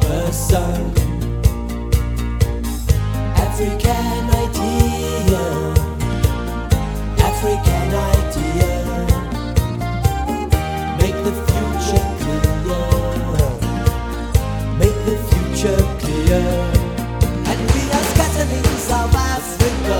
copper sun. African idea, African idea. Make the future clear, make the future clear. And we are scattering South Africa,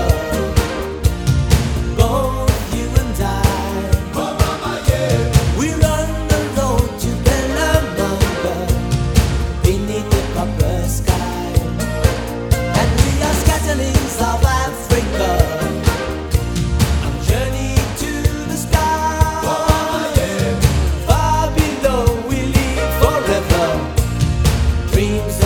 both you and I. We're on the road to Belamanga, beneath the copper sky. And we are scattering South Africa, on journey to the sky. Far below we live forever, dreams